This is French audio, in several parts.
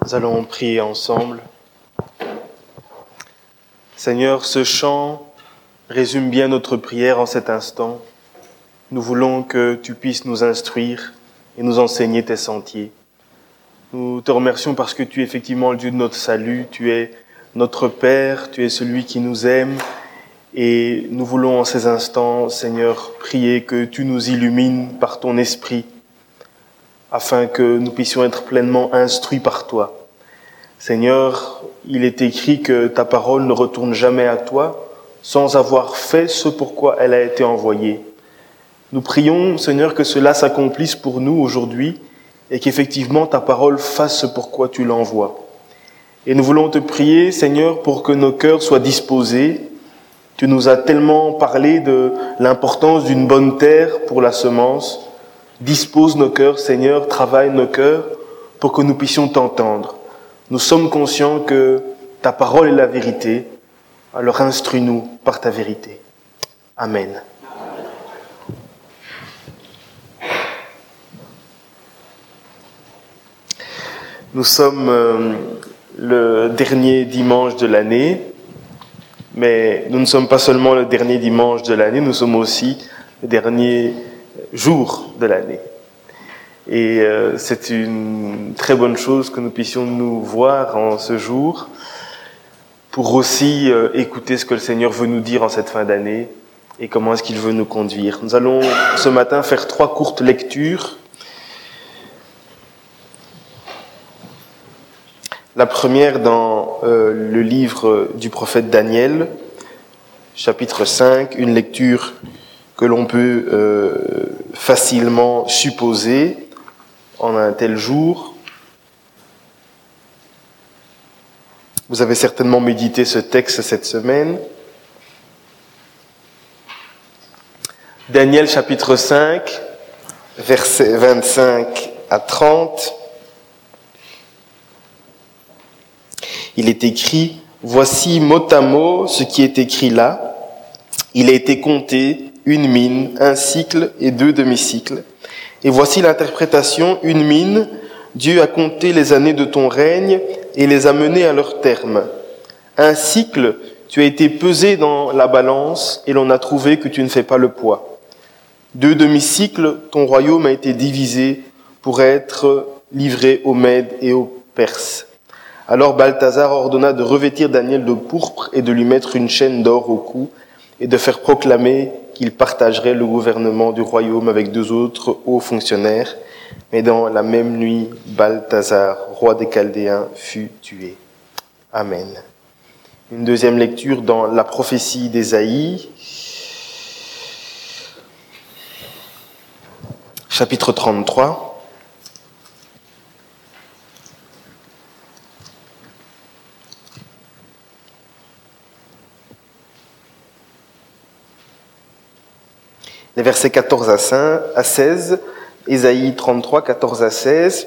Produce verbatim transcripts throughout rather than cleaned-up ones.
Nous allons prier ensemble. Seigneur, ce chant résume bien notre prière en cet instant. Nous voulons que tu puisses nous instruire et nous enseigner tes sentiers. Nous te remercions parce que tu es effectivement le Dieu de notre salut, tu es notre Père, tu es celui qui nous aime. Et nous voulons en ces instants, Seigneur, prier que tu nous illumines par ton esprit, afin que nous puissions être pleinement instruits par toi. Seigneur, il est écrit que ta parole ne retourne jamais à toi sans avoir fait ce pourquoi elle a été envoyée. Nous prions, Seigneur, que cela s'accomplisse pour nous aujourd'hui et qu'effectivement ta parole fasse ce pourquoi tu l'envoies. Et nous voulons te prier, Seigneur, pour que nos cœurs soient disposés. Tu nous as tellement parlé de l'importance d'une bonne terre pour la semence. Dispose nos cœurs, Seigneur, travaille nos cœurs pour que nous puissions t'entendre. Nous sommes conscients que ta parole est la vérité, alors instruis-nous par ta vérité. Amen. Nous sommes euh, le dernier dimanche de l'année, mais nous ne sommes pas seulement le dernier dimanche de l'année, nous sommes aussi le dernier jour de l'année. Et euh, c'est une très bonne chose que nous puissions nous voir en ce jour pour aussi euh, écouter ce que le Seigneur veut nous dire en cette fin d'année et comment est-ce qu'il veut nous conduire. Nous allons ce matin faire trois courtes lectures. La première dans euh, le livre du prophète Daniel, chapitre cinq, une lecture que l'on peut euh, facilement supposer en un tel jour. Vous avez certainement médité ce texte cette semaine. Daniel chapitre cinq, versets vingt-cinq à trente. Il est écrit, voici mot à mot ce qui est écrit là. Il a été compté une mine, un cycle et deux demi-cycles. Et voici l'interprétation, une mine, Dieu a compté les années de ton règne et les a menées à leur terme. Un cycle, tu as été pesé dans la balance et l'on a trouvé que tu ne fais pas le poids. Deux demi-cycles, ton royaume a été divisé pour être livré aux Mèdes et aux Perses. Alors Balthazar ordonna de revêtir Daniel de pourpre et de lui mettre une chaîne d'or au cou et de faire proclamer qu'il partagerait le gouvernement du royaume avec deux autres hauts fonctionnaires. Mais dans la même nuit, Balthazar, roi des Chaldéens, fut tué. Amen. Une deuxième lecture dans la prophétie d'Ésaïe, chapitre trente-trois. Les versets quatorze à seize, Ésaïe trente-trois, quatorze à seize.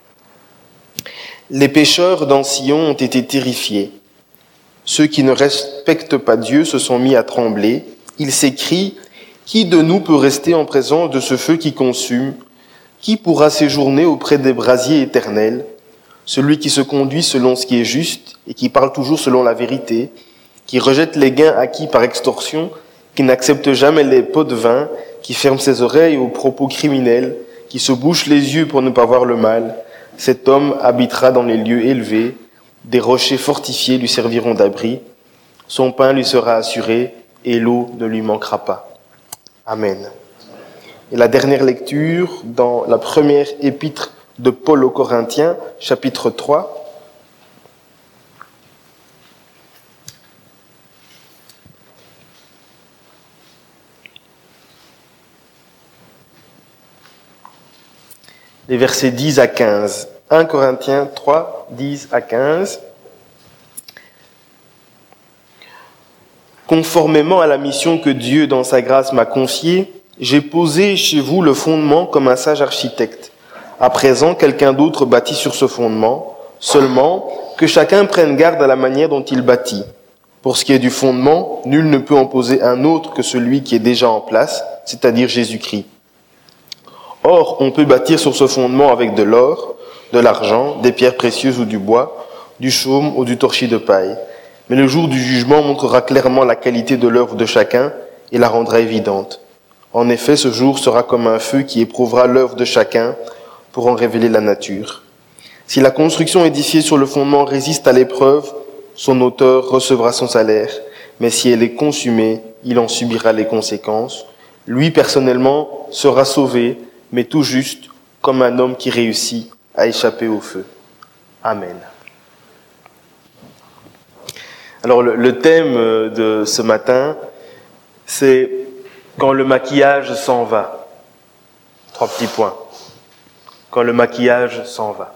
Les pécheurs dans Sion ont été terrifiés. Ceux qui ne respectent pas Dieu se sont mis à trembler. Ils s'écrient, qui de nous peut rester en présence de ce feu qui consume? Qui pourra séjourner auprès des brasiers éternels? Celui qui se conduit selon ce qui est juste et qui parle toujours selon la vérité, qui rejette les gains acquis par extorsion, qui n'accepte jamais les pots de vin, qui ferme ses oreilles aux propos criminels, qui se bouche les yeux pour ne pas voir le mal, cet homme habitera dans les lieux élevés, des rochers fortifiés lui serviront d'abri, son pain lui sera assuré et l'eau ne lui manquera pas. Amen. Et la dernière lecture dans la première épître de Paul aux Corinthiens, chapitre trois, les versets dix à quinze. un Corinthiens trois, dix à quinze. Conformément à la mission que Dieu, dans sa grâce, m'a confiée, j'ai posé chez vous le fondement comme un sage architecte. À présent, quelqu'un d'autre bâtit sur ce fondement, seulement que chacun prenne garde à la manière dont il bâtit. Pour ce qui est du fondement, nul ne peut en poser un autre que celui qui est déjà en place, c'est-à-dire Jésus-Christ. Or, on peut bâtir sur ce fondement avec de l'or, de l'argent, des pierres précieuses ou du bois, du chaume ou du torchis de paille. Mais le jour du jugement montrera clairement la qualité de l'œuvre de chacun et la rendra évidente. En effet, ce jour sera comme un feu qui éprouvera l'œuvre de chacun pour en révéler la nature. Si la construction édifiée sur le fondement résiste à l'épreuve, son auteur recevra son salaire. Mais si elle est consumée, il en subira les conséquences. Lui, personnellement, sera sauvé, mais tout juste comme un homme qui réussit à échapper au feu. Amen. Alors, le, le thème de ce matin, c'est quand le maquillage s'en va. Trois petits points. Quand le maquillage s'en va.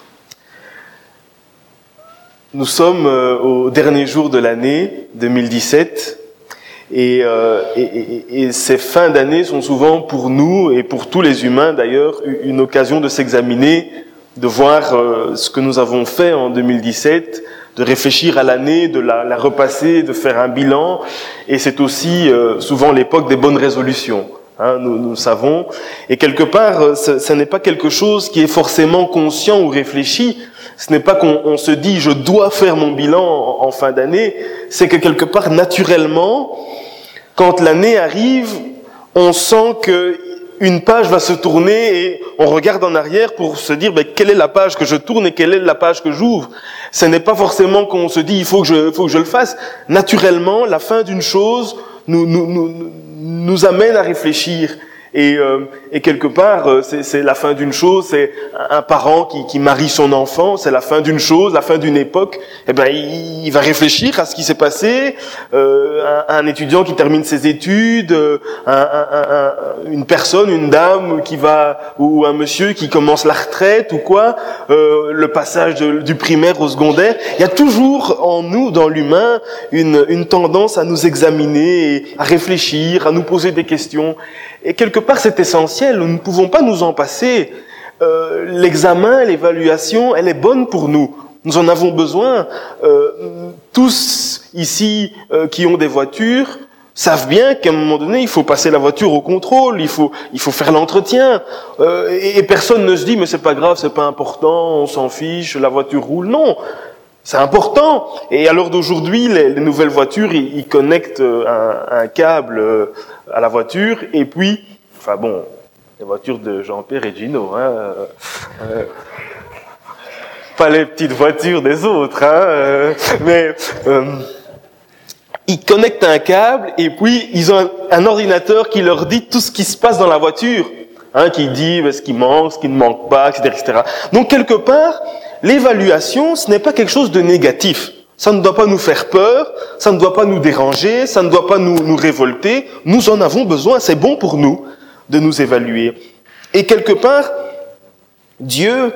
Nous sommes au dernier jour de l'année deux mille dix-sept et, euh, et, et, et ces fins d'année sont souvent pour nous et pour tous les humains d'ailleurs une occasion de s'examiner, de voir euh, ce que nous avons fait en deux mille dix-sept, de réfléchir à l'année, de la, la repasser, de faire un bilan, et c'est aussi euh, souvent l'époque des bonnes résolutions. Hein, nous, nous savons, et quelque part, ce, ce n'est pas quelque chose qui est forcément conscient ou réfléchi. Ce n'est pas qu'on on se dit « je dois faire mon bilan en, en fin d'année », c'est que quelque part, naturellement, quand l'année arrive, on sent qu'une page va se tourner et on regarde en arrière pour se dire ben, « quelle est la page que je tourne et quelle est la page que j'ouvre ?» Ce n'est pas forcément qu'on se dit « il faut que je, faut que je le fasse ». Naturellement, la fin d'une chose nous, nous, nous, nous amène à réfléchir. Et, euh, et quelque part, c'est, c'est la fin d'une chose, c'est un parent qui, qui marie son enfant, c'est la fin d'une chose, la fin d'une époque. Eh ben, il, il va réfléchir à ce qui s'est passé. Euh, un, un étudiant qui termine ses études, un, un, un, une personne, une dame qui va, ou un monsieur qui commence la retraite ou quoi, euh, le passage de, du primaire au secondaire. Il y a toujours en nous, dans l'humain, une, une tendance à nous examiner, et à réfléchir, à nous poser des questions. Et quelque part, c'est essentiel, nous ne pouvons pas nous en passer. Euh, l'examen, l'évaluation, elle est bonne pour nous. Nous en avons besoin. Euh, tous ici euh, qui ont des voitures savent bien qu'à un moment donné, il faut passer la voiture au contrôle, il faut, il faut faire l'entretien. Euh, et, et personne ne se dit, mais c'est pas grave, c'est pas important, on s'en fiche, la voiture roule. Non, c'est important. Et à l'heure d'aujourd'hui, les, les nouvelles voitures, ils, ils connectent un, un câble à la voiture, et puis, enfin bon, les voitures de Jean-Pierre et Gino, hein, euh, euh, pas les petites voitures des autres, hein, euh, mais euh, ils connectent un câble, et puis ils ont un, un ordinateur qui leur dit tout ce qui se passe dans la voiture, hein, qui dit ce qui manque, ce qui ne manque pas, et cetera, et cetera. Donc quelque part, l'évaluation, ce n'est pas quelque chose de négatif. Ça ne doit pas nous faire peur, ça ne doit pas nous déranger, ça ne doit pas nous, nous révolter. Nous en avons besoin, c'est bon pour nous de nous évaluer. Et quelque part, Dieu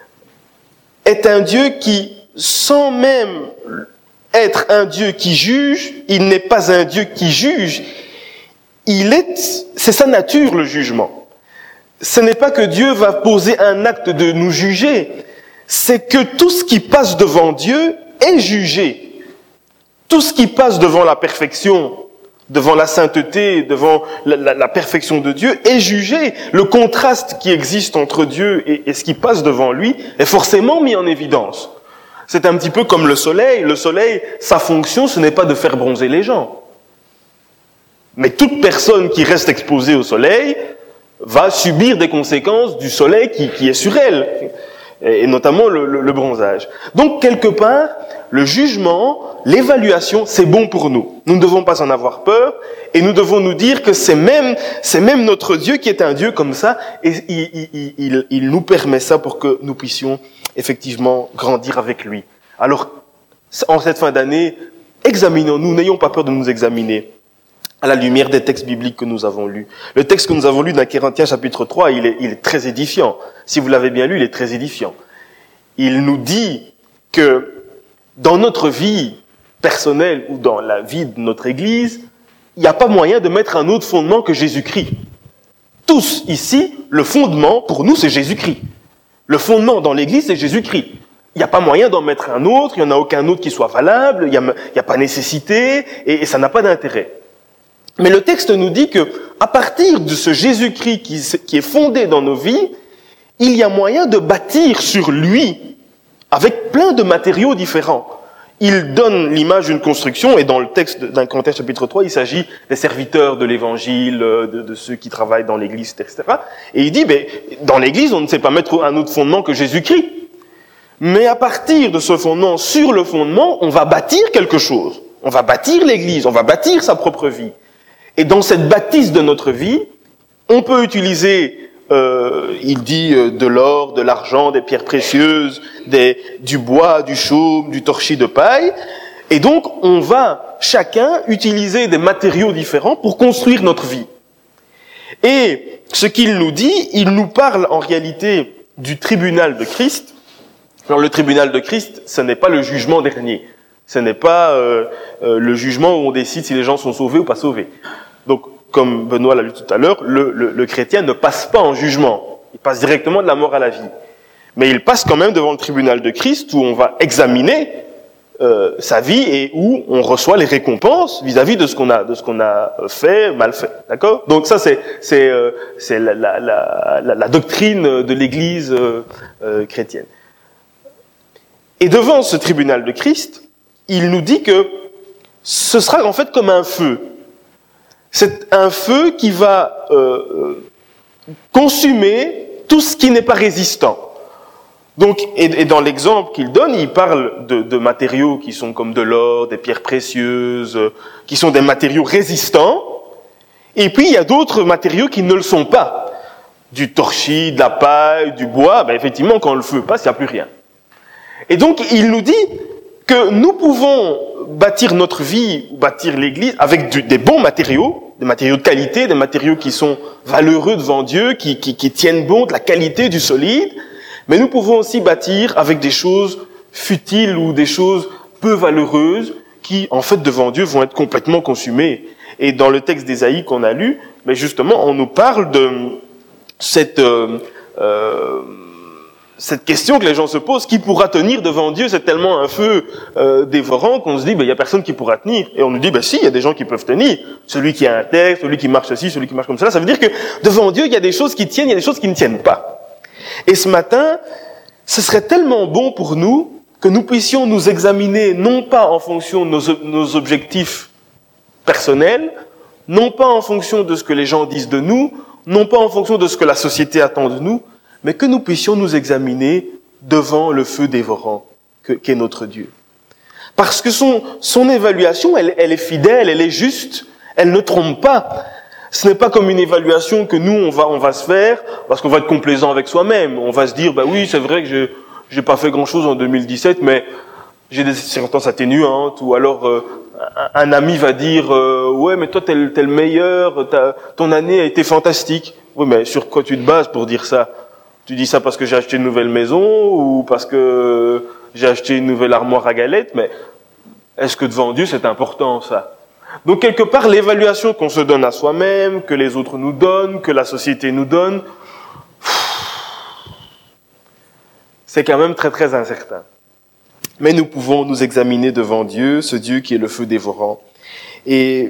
est un Dieu qui, sans même être un Dieu qui juge, il n'est pas un Dieu qui juge. Il est, c'est sa nature, le jugement. Ce n'est pas que Dieu va poser un acte de nous juger, c'est que tout ce qui passe devant Dieu est jugé. Tout ce qui passe devant la perfection, devant la sainteté, devant la, la, la perfection de Dieu, est jugé. Le contraste qui existe entre Dieu et, et ce qui passe devant lui est forcément mis en évidence. C'est un petit peu comme le soleil. Le soleil, sa fonction, ce n'est pas de faire bronzer les gens. Mais toute personne qui reste exposée au soleil va subir des conséquences du soleil qui, qui est sur elle, et notamment le, le, le bronzage. Donc, quelque part, le jugement, l'évaluation, c'est bon pour nous. Nous ne devons pas en avoir peur, et nous devons nous dire que c'est même, c'est même notre Dieu qui est un Dieu comme ça, et il, il, il, il nous permet ça pour que nous puissions effectivement grandir avec lui. Alors, en cette fin d'année, examinons-nous, n'ayons pas peur de nous examiner à la lumière des textes bibliques que nous avons lus. Le texte que nous avons lu dans Corinthiens chapitre trois, il est, il est très édifiant. Si vous l'avez bien lu, il est très édifiant. Il nous dit que dans notre vie personnelle ou dans la vie de notre Église, il n'y a pas moyen de mettre un autre fondement que Jésus-Christ. Tous ici, le fondement pour nous, c'est Jésus-Christ. Le fondement dans l'Église, c'est Jésus-Christ. Il n'y a pas moyen d'en mettre un autre, il n'y en a aucun autre qui soit valable, il n'y a, il y a pas nécessité, et, et ça n'a pas d'intérêt. Mais le texte nous dit que, à partir de ce Jésus-Christ qui, qui est fondé dans nos vies, il y a moyen de bâtir sur lui avec plein de matériaux différents. Il donne l'image d'une construction, et dans le texte d'un Corinthiens chapitre trois, il s'agit des serviteurs de l'évangile, de, de ceux qui travaillent dans l'église, et cetera. Et il dit, ben, dans l'église, on ne sait pas mettre un autre fondement que Jésus-Christ. Mais à partir de ce fondement, sur le fondement, on va bâtir quelque chose. On va bâtir l'église, on va bâtir sa propre vie. Et dans cette bâtisse de notre vie, on peut utiliser Euh, il dit euh, de l'or, de l'argent, des pierres précieuses, des, du bois, du chaume, du torchis de paille. Et donc, on va chacun utiliser des matériaux différents pour construire notre vie. Et ce qu'il nous dit, il nous parle en réalité du tribunal de Christ. Alors, le tribunal de Christ, ce n'est pas le jugement dernier. Ce n'est pas euh, euh, le jugement où on décide si les gens sont sauvés ou pas sauvés. Donc, comme Benoît l'a lu tout à l'heure, le, le, le chrétien ne passe pas en jugement. Il passe directement de la mort à la vie. Mais il passe quand même devant le tribunal de Christ où on va examiner euh, sa vie et où on reçoit les récompenses vis-à-vis de ce qu'on a, de ce qu'on a fait, mal fait. D'accord ? Donc ça, c'est, c'est, euh, c'est la, la, la, la, la doctrine de l'Église euh, euh, chrétienne. Et devant ce tribunal de Christ, il nous dit que ce sera en fait comme un feu. C'est un feu qui va euh, consumer tout ce qui n'est pas résistant. Donc, et, et dans l'exemple qu'il donne, il parle de, de matériaux qui sont comme de l'or, des pierres précieuses, euh, qui sont des matériaux résistants. Et puis, il y a d'autres matériaux qui ne le sont pas. Du torchis, de la paille, du bois. Ben, effectivement, quand le feu passe, il n'y a plus rien. Et donc, il nous dit que nous pouvons bâtir notre vie, bâtir l'Église avec du, des bons matériaux, des matériaux de qualité, des matériaux qui sont valeureux devant Dieu, qui, qui, qui tiennent bon, de la qualité, du solide. Mais nous pouvons aussi bâtir avec des choses futiles ou des choses peu valeureuses qui, en fait, devant Dieu, vont être complètement consumées. Et dans le texte d'Ésaïe qu'on a lu, mais justement, on nous parle de cette... Euh, euh, cette question que les gens se posent, qui pourra tenir devant Dieu? C'est tellement un feu euh, dévorant qu'on se dit, ben, il y a personne qui pourra tenir. Et on nous dit, ben si, il y a des gens qui peuvent tenir. Celui qui a un texte, celui qui marche ceci, celui qui marche comme cela. Ça veut dire que devant Dieu, il y a des choses qui tiennent, il y a des choses qui ne tiennent pas. Et ce matin, ce serait tellement bon pour nous que nous puissions nous examiner, non pas en fonction de nos, nos objectifs personnels, non pas en fonction de ce que les gens disent de nous, non pas en fonction de ce que la société attend de nous, mais que nous puissions nous examiner devant le feu dévorant que, qu'est notre Dieu. Parce que son, son évaluation, elle, elle est fidèle, elle est juste, elle ne trompe pas. Ce n'est pas comme une évaluation que nous, on va, on va se faire, parce qu'on va être complaisant avec soi-même. On va se dire, bah oui, c'est vrai que je j'ai pas fait grand-chose en deux mille dix-sept, mais j'ai des circonstances atténuantes, ou alors euh, un, un ami va dire, euh, ouais, mais toi, t'es, t'es le meilleur, ton année a été fantastique. Oui, mais sur quoi tu te bases pour dire ça? Tu dis ça parce que j'ai acheté une nouvelle maison ou parce que j'ai acheté une nouvelle armoire à galettes, mais est-ce que devant Dieu c'est important ça? Donc quelque part l'évaluation qu'on se donne à soi-même, que les autres nous donnent, que la société nous donne, c'est quand même très très incertain. Mais nous pouvons nous examiner devant Dieu, ce Dieu qui est le feu dévorant. Et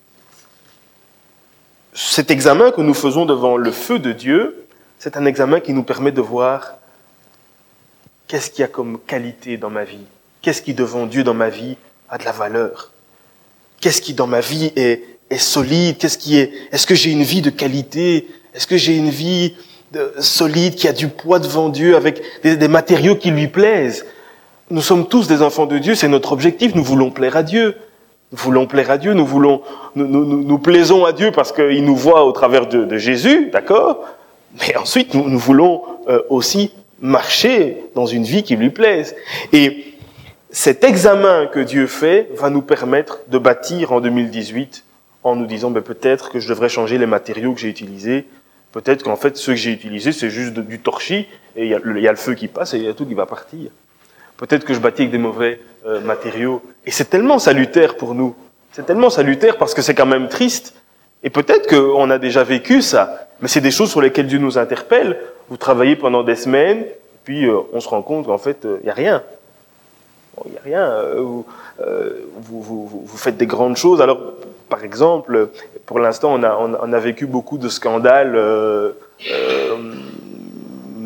cet examen que nous faisons devant le feu de Dieu, c'est un examen qui nous permet de voir qu'est-ce qu'il y a comme qualité dans ma vie, qu'est-ce qui devant Dieu dans ma vie a de la valeur, qu'est-ce qui dans ma vie est, est solide, qu'est-ce qui est, est-ce que j'ai une vie de qualité, est-ce que j'ai une vie de, solide qui a du poids devant Dieu avec des, des matériaux qui lui plaisent. Nous sommes tous des enfants de Dieu, c'est notre objectif, nous voulons plaire à Dieu. Nous voulons plaire à Dieu, nous voulons, nous, nous, nous, nous plaisons à Dieu parce qu'il nous voit au travers de, de Jésus, d'accord? Mais ensuite, nous, nous voulons euh, aussi marcher dans une vie qui lui plaise. Et cet examen que Dieu fait va nous permettre de bâtir en deux mille dix-huit en nous disant ben, peut-être que je devrais changer les matériaux que j'ai utilisés. Peut-être qu'en fait, ceux que j'ai utilisés, c'est juste de, du torchis et il y, a le, y a le feu qui passe et il y a tout qui va partir. Peut-être que je bâtis avec des mauvais euh, matériaux. Et c'est tellement salutaire pour nous. C'est tellement salutaire parce que c'est quand même triste. Et peut-être qu'on a déjà vécu ça, mais c'est des choses sur lesquelles Dieu nous interpelle. Vous travaillez pendant des semaines, puis euh, on se rend compte qu'en fait, il euh, n'y a rien. Il bon, n'y a rien. Euh, vous, euh, vous, vous, vous faites des grandes choses. Alors, par exemple, pour l'instant, on a, on a vécu beaucoup de scandales euh, euh,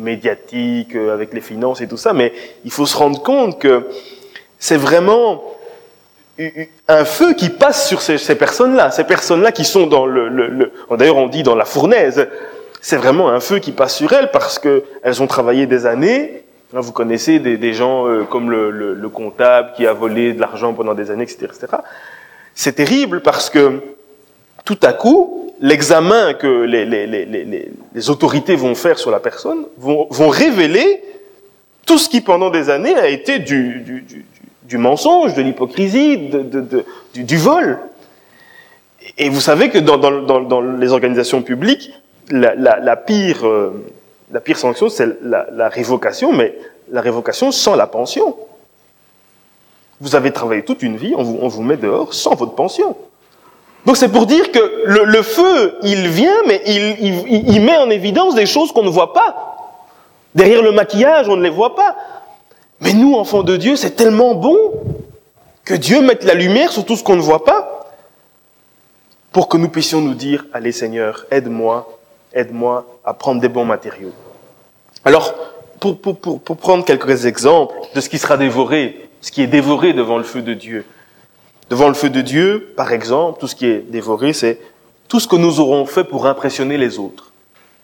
médiatique, euh, avec les finances et tout ça, mais il faut se rendre compte que c'est vraiment un feu qui passe sur ces, ces personnes-là, ces personnes-là qui sont dans le, le, le d'ailleurs on dit dans la fournaise, c'est vraiment un feu qui passe sur elles parce que elles ont travaillé des années. Là, vous connaissez des, des gens euh, comme le, le, le comptable qui a volé de l'argent pendant des années, et cetera, et cetera. C'est terrible parce que tout à coup, l'examen que les, les, les, les, les autorités vont faire sur la personne vont, vont révéler tout ce qui pendant des années a été du, du, du du mensonge, de l'hypocrisie, de, de, de, du, du vol. Et vous savez que dans, dans, dans, dans les organisations publiques, la, la, la, pire, euh, la pire sanction, c'est la, la révocation, mais la révocation sans la pension. Vous avez travaillé toute une vie, on vous, on vous met dehors sans votre pension. Donc c'est pour dire que le, le feu, il vient, mais il, il, il met en évidence des choses qu'on ne voit pas. Derrière le maquillage, on ne les voit pas. Mais nous, enfants de Dieu, c'est tellement bon que Dieu mette la lumière sur tout ce qu'on ne voit pas pour que nous puissions nous dire, allez Seigneur, aide-moi, aide-moi à prendre des bons matériaux. Alors, pour, pour, pour, pour prendre quelques exemples de ce qui sera dévoré, ce qui est dévoré devant le feu de Dieu. Devant le feu de Dieu, par exemple, tout ce qui est dévoré, c'est tout ce que nous aurons fait pour impressionner les autres.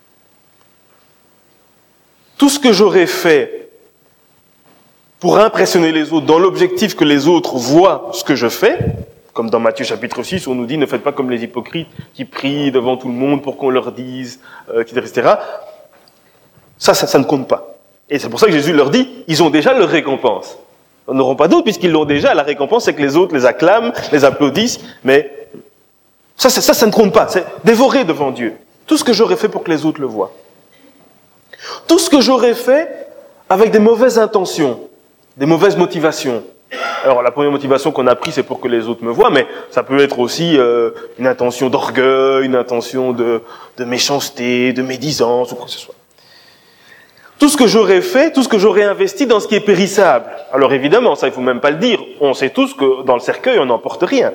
Tout ce que j'aurais fait pour impressionner les autres, dans l'objectif que les autres voient ce que je fais, comme dans Matthieu chapitre six, où on nous dit « Ne faites pas comme les hypocrites qui prient devant tout le monde pour qu'on leur dise, euh, et cetera, et cetera » Ça, ça, ça ne compte pas. Et c'est pour ça que Jésus leur dit « Ils ont déjà leur récompense. Ils n'auront pas d'autre puisqu'ils l'ont déjà. La récompense, c'est que les autres les acclament, les applaudissent, mais ça, ça, ça, ça ne compte pas. C'est dévoré devant Dieu. Tout ce que j'aurais fait pour que les autres le voient. Tout ce que j'aurais fait avec des mauvaises intentions, des mauvaises motivations. Alors la première motivation qu'on a prise, c'est pour que les autres me voient, mais ça peut être aussi euh, une intention d'orgueil, une intention de, de méchanceté, de médisance, ou quoi que ce soit. Tout ce que j'aurais fait, tout ce que j'aurais investi dans ce qui est périssable. Alors évidemment, ça il faut même pas le dire, on sait tous que dans le cercueil, on n'emporte rien.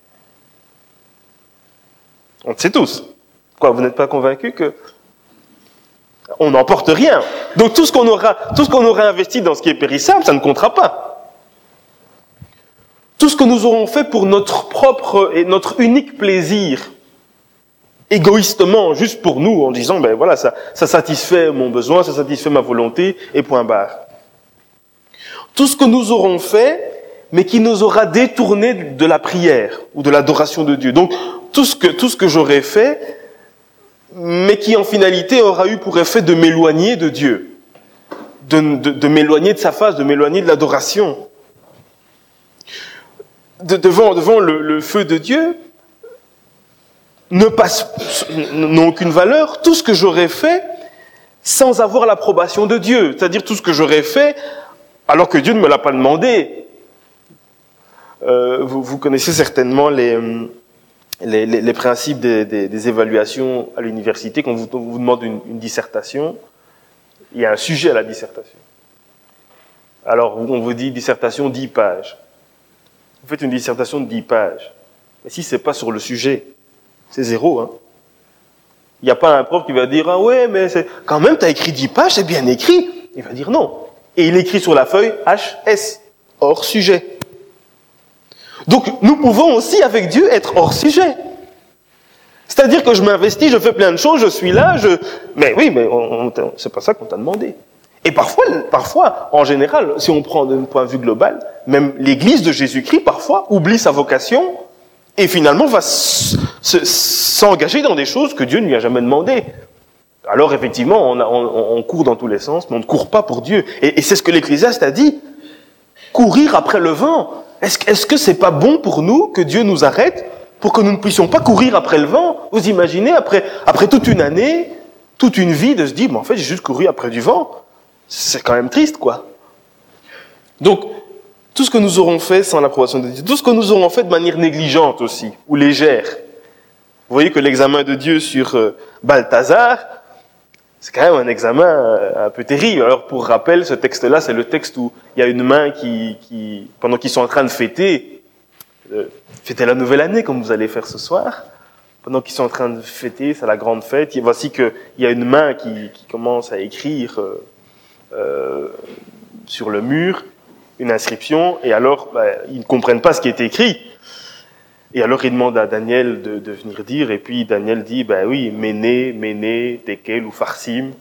On le sait tous. Quoi, vous n'êtes pas convaincus que on n'emporte rien. Donc tout ce qu'on aura, tout ce qu'on aura investi dans ce qui est périssable, ça ne comptera pas. Tout ce que nous aurons fait pour notre propre et notre unique plaisir, égoïstement, juste pour nous, en disant, ben voilà, ça, ça satisfait mon besoin, ça satisfait ma volonté, et point barre. Tout ce que nous aurons fait, mais qui nous aura détourné de la prière ou de l'adoration de Dieu. Donc tout ce que tout ce que j'aurais fait, mais qui en finalité aura eu pour effet de m'éloigner de Dieu, de, de, de m'éloigner de sa face, de m'éloigner de l'adoration. De, devant devant le, le feu de Dieu, ne passe, n'ont aucune valeur, tout ce que j'aurais fait sans avoir l'approbation de Dieu, c'est-à-dire tout ce que j'aurais fait alors que Dieu ne me l'a pas demandé. Euh, vous, vous connaissez certainement les... Les, les, les principes des, des, des évaluations à l'université. Quand vous, on vous demande une, une dissertation, il y a un sujet à la dissertation. Alors, on vous dit dissertation dix pages. Vous faites une dissertation de dix pages. Mais si c'est pas sur le sujet, c'est zéro. Hein. Il n'y a pas un prof qui va dire « Ah ouais, mais c'est quand même, tu as écrit dix pages, c'est bien écrit. » Il va dire non. Et il écrit sur la feuille H S, hors sujet. Donc, nous pouvons aussi, avec Dieu, être hors sujet. C'est-à-dire que je m'investis, je fais plein de choses, je suis là, je... Mais oui, mais on, on, c'est pas ça qu'on t'a demandé. Et parfois, parfois, en général, si on prend d'un point de vue global, même l'Église de Jésus-Christ, parfois, oublie sa vocation et finalement va s- s- s'engager dans des choses que Dieu ne lui a jamais demandées. Alors, effectivement, on, a, on, on court dans tous les sens, mais on ne court pas pour Dieu. Et, et c'est ce que l'Ecclésiaste a dit. Courir après le vent. Est-ce, est-ce que c'est pas bon pour nous que Dieu nous arrête pour que nous ne puissions pas courir après le vent? Vous imaginez, après, après toute une année, toute une vie, de se dire, mais en fait, j'ai juste couru après du vent. C'est quand même triste, quoi. Donc, tout ce que nous aurons fait sans l'approbation de Dieu, tout ce que nous aurons fait de manière négligente aussi, ou légère. Vous voyez que l'examen de Dieu sur euh, Balthazar, c'est quand même un examen euh, un peu terrible. Alors, pour rappel, ce texte-là, c'est le texte où il y a une main qui, qui pendant qu'ils sont en train de fêter, euh, fêter la nouvelle année, comme vous allez faire ce soir, pendant qu'ils sont en train de fêter, c'est la grande fête, et voici qu'il y a une main qui, qui commence à écrire euh, euh, sur le mur une inscription, et alors bah, ils ne comprennent pas ce qui est écrit. Et alors ils demandent à Daniel de, de venir dire, et puis Daniel dit, ben oui, Méné, Méné, Tekel ou Farsim.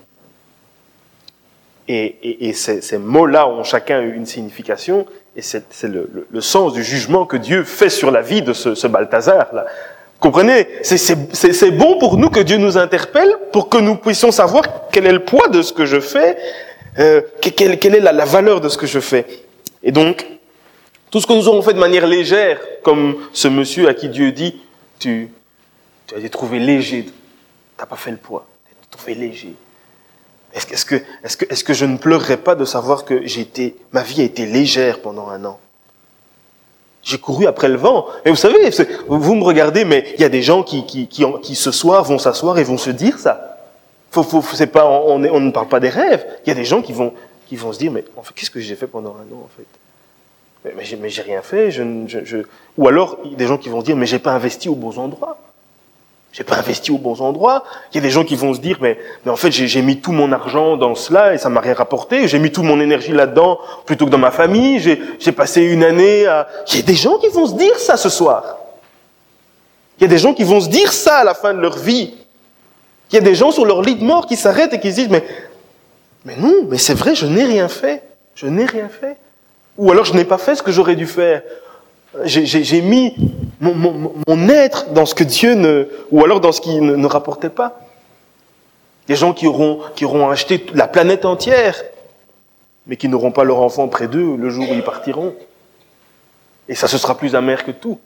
Et, et, et ces, ces mots-là ont chacun une signification, et c'est, c'est le, le, le sens du jugement que Dieu fait sur la vie de ce, ce Balthazar-là. Comprenez, c'est, c'est, c'est, c'est bon pour nous que Dieu nous interpelle, pour que nous puissions savoir quel est le poids de ce que je fais, euh, quelle, quelle est la, la valeur de ce que je fais. Et donc, tout ce que nous aurons fait de manière légère, comme ce monsieur à qui Dieu dit, tu, tu as été trouvé léger, tu n'as pas fait le poids, tu as été trouvé léger. Est-ce que, est-ce que, est-ce que, est-ce que je ne pleurerais pas de savoir que j'ai été, ma vie a été légère pendant un an? J'ai couru après le vent. Et vous savez, vous me regardez, mais il y a des gens qui, qui, qui, qui ce soir vont s'asseoir et vont se dire ça. Faut, faut, c'est pas, on, on ne parle pas des rêves. Il y a des gens qui vont, qui vont se dire, mais en fait, qu'est-ce que j'ai fait pendant un an, en fait? Mais, mais, j'ai, mais j'ai rien fait. Je, je, je... Ou alors, il y a des gens qui vont se dire, mais j'ai pas investi aux bons endroits. J'ai pas investi aux bons endroits. Il y a des gens qui vont se dire, mais, mais en fait, j'ai, j'ai mis tout mon argent dans cela et ça m'a rien rapporté. J'ai mis toute mon énergie là-dedans plutôt que dans ma famille. J'ai, j'ai passé une année à... Il y a des gens qui vont se dire ça ce soir. Il y a des gens qui vont se dire ça à la fin de leur vie. Il y a des gens sur leur lit de mort qui s'arrêtent et qui se disent, mais, mais non, mais c'est vrai, je n'ai rien fait. Je n'ai rien fait. Ou alors je n'ai pas fait ce que j'aurais dû faire. J'ai, j'ai, j'ai mis mon, mon, mon être dans ce que Dieu ne... Ou alors dans ce qui ne, ne rapportait pas. Des gens qui auront, qui auront acheté la planète entière, mais qui n'auront pas leur enfant près d'eux le jour où ils partiront. Et ça, ce sera plus amer que tout.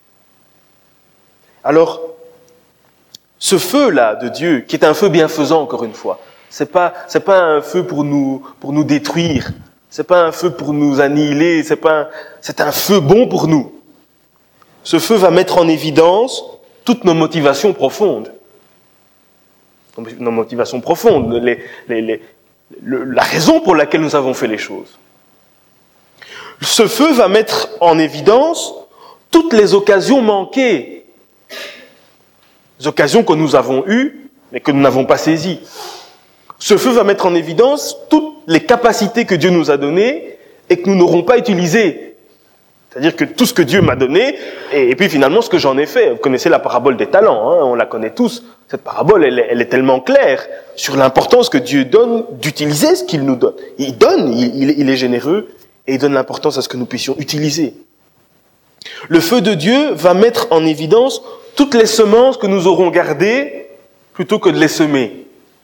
Alors, ce feu-là de Dieu, qui est un feu bienfaisant, encore une fois, c'est pas, c'est pas un feu pour nous, pour nous détruire. C'est pas un feu pour nous annihiler, c'est pas un, c'est un feu bon pour nous. Ce feu va mettre en évidence toutes nos motivations profondes. Nos motivations profondes, les, les, les, le, la raison pour laquelle nous avons fait les choses. Ce feu va mettre en évidence toutes les occasions manquées. Les occasions que nous avons eues, mais que nous n'avons pas saisies. Ce feu va mettre en évidence toutes les capacités que Dieu nous a données et que nous n'aurons pas utilisées. C'est-à-dire que tout ce que Dieu m'a donné, et, et puis finalement ce que j'en ai fait. Vous connaissez la parabole des talents, hein, on la connaît tous. Cette parabole, elle, elle est tellement claire sur l'importance que Dieu donne d'utiliser ce qu'il nous donne. Il donne, il, il est généreux, et il donne l'importance à ce que nous puissions utiliser. Le feu de Dieu va mettre en évidence toutes les semences que nous aurons gardées plutôt que de les semer.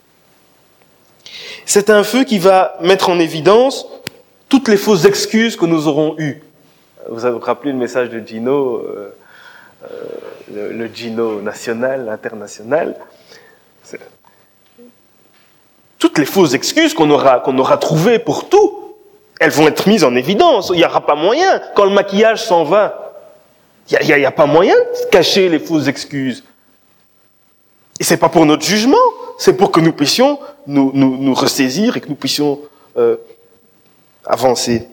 C'est un feu qui va mettre en évidence toutes les fausses excuses que nous aurons eues. Vous vous rappelez le message de Gino, euh, euh, le, le Gino national, international. C'est... Toutes les fausses excuses qu'on aura, qu'on aura trouvées pour tout, elles vont être mises en évidence. Il n'y aura pas moyen. Quand le maquillage s'en va, il n'y a, a, a pas moyen de cacher les fausses excuses. Et c'est pas pour notre jugement, c'est pour que nous puissions nous, nous, nous ressaisir et que nous puissions euh, avancer.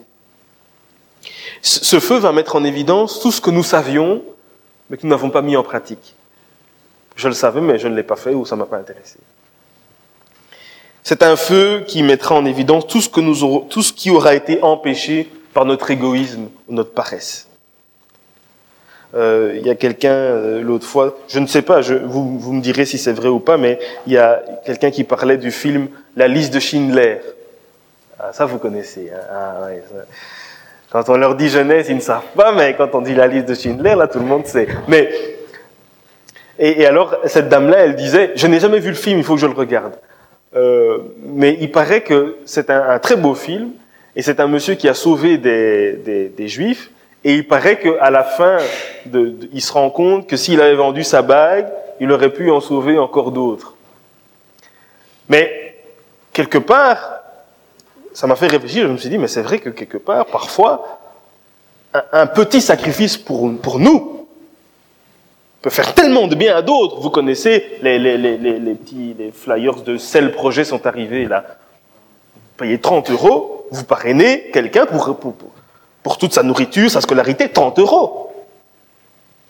Ce feu va mettre en évidence tout ce que nous savions, mais que nous n'avons pas mis en pratique. Je le savais, mais je ne l'ai pas fait ou ça ne m'a pas intéressé. C'est un feu qui mettra en évidence tout ce, que nous aurons, tout ce qui aura été empêché par notre égoïsme ou notre paresse. Euh, il y a quelqu'un, euh, l'autre fois, je ne sais pas, je, vous, vous me direz si c'est vrai ou pas, mais il y a quelqu'un qui parlait du film La liste de Schindler. Ah, ça, vous connaissez. Hein. Ah, ouais, ça. Quand on leur dit jeunesse, ils ne savent pas, mais quand on dit la liste de Schindler, là, tout le monde sait. Mais et, et alors, cette dame-là, elle disait, je n'ai jamais vu le film, il faut que je le regarde. Euh, mais il paraît que c'est un, un très beau film, et c'est un monsieur qui a sauvé des, des, des Juifs, et il paraît qu'à la fin, de, de, il se rend compte que s'il avait vendu sa bague, il aurait pu en sauver encore d'autres. Mais, quelque part, ça m'a fait réfléchir, je me suis dit, mais c'est vrai que quelque part, parfois, un, un petit sacrifice pour, pour nous peut faire tellement de bien à d'autres. Vous connaissez, les, les, les, les, les petits les flyers de Cell Projet sont arrivés là. Vous payez trente euros, vous parrainez quelqu'un pour, pour, pour, pour toute sa nourriture, sa scolarité, trente euros.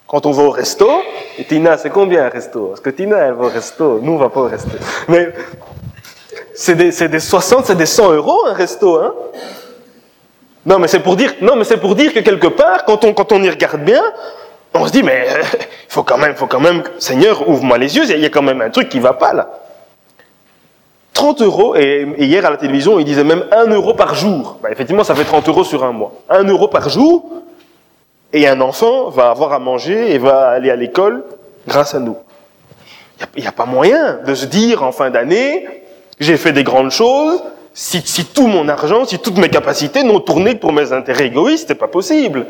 Quand on va au resto, et Tina, c'est combien un resto? Parce que Tina, elle va au resto, nous, on va pas au resto. Mais c'est des, c'est des soixante, c'est des cent euros un resto, hein? Non, mais c'est pour dire, non, mais c'est pour dire que quelque part, quand on, quand on y regarde bien, on se dit, mais il euh, faut quand même, faut quand même, Seigneur, ouvre-moi les yeux, il y a quand même un truc qui va pas là. trente euros, et, et hier à la télévision, ils disaient même un euro par jour. Ben, effectivement, ça fait trente euros sur un mois. un euro par jour, et un enfant va avoir à manger et va aller à l'école grâce à nous. Il n'y a, a pas moyen de se dire en fin d'année, j'ai fait des grandes choses, si, si tout mon argent, si toutes mes capacités n'ont tourné que pour mes intérêts égoïstes, c'est pas possible.